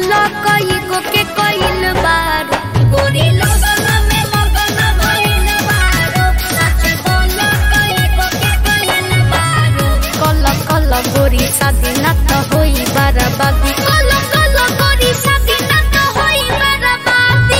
बोलो कई गो के कइल बार गोरी लगन में लगन भइल बारो सच बोलो कई गो के कइल बारो कल कल गोरी शादी ना तो होई बर्बादी कल कल गोरी शादी ना तो होई बर्बादी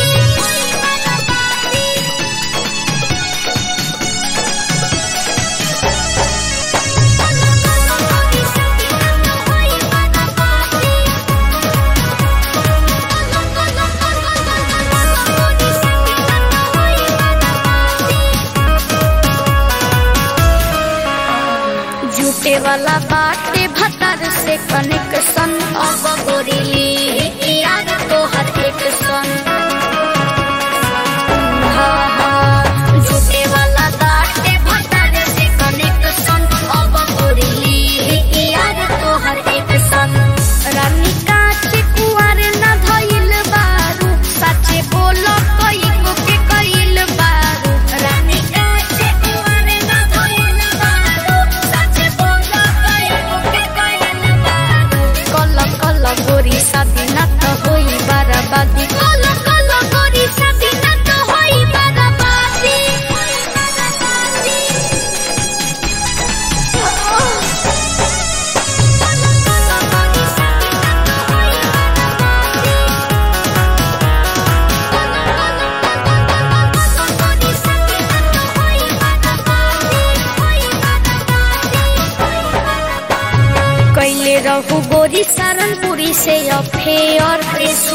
झूठे वाला बाटे भतर से कनेक्शन अब गोरी यार तो हर एक सन झूठे वाला बाटे भतर से कनेक्शन अब गोरी यार तो हर एक सन रानी काचे कुआर न धइल बारू सच्चे बोलो कई गो के कइल बारू रानी काचे कुआर न धइल बारू सच्चे बोलो कई गो के कइल बारू कल कल गोरी शादी ना तो होई बर्बादी कल कल गोरी शादी ना तो होई बर्बादी कैले रहू गोरी सरनपुरी से अफेयर